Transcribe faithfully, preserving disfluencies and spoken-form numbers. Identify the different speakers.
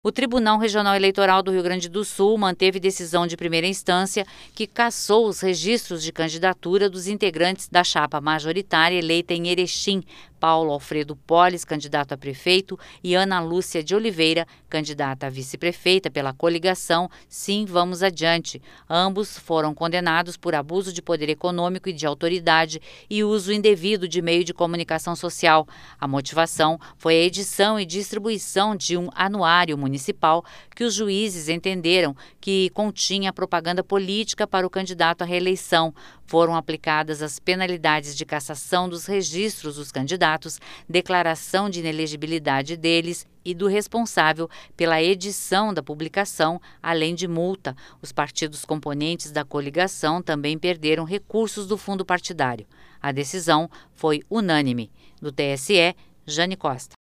Speaker 1: O Tribunal Regional Eleitoral do Rio Grande do Sul manteve decisão de primeira instância que cassou os registros de candidatura dos integrantes da chapa majoritária eleita em Erechim, Paulo Alfredo Polis, candidato a prefeito, e Ana Lúcia de Oliveira, candidata a vice-prefeita pela coligação Sim, Vamos Adiante. Ambos foram condenados por abuso de poder econômico e de autoridade e uso indevido de meio de comunicação social. A motivação foi a edição e distribuição de um anuário municipal que os juízes entenderam que continha propaganda política para o candidato à reeleição. Foram aplicadas as penalidades de cassação dos registros dos candidatos, declaração de inelegibilidade deles e do responsável pela edição da publicação, além de multa. Os partidos componentes da coligação também perderam recursos do fundo partidário. A decisão foi unânime. Do T S E, Jane Costa.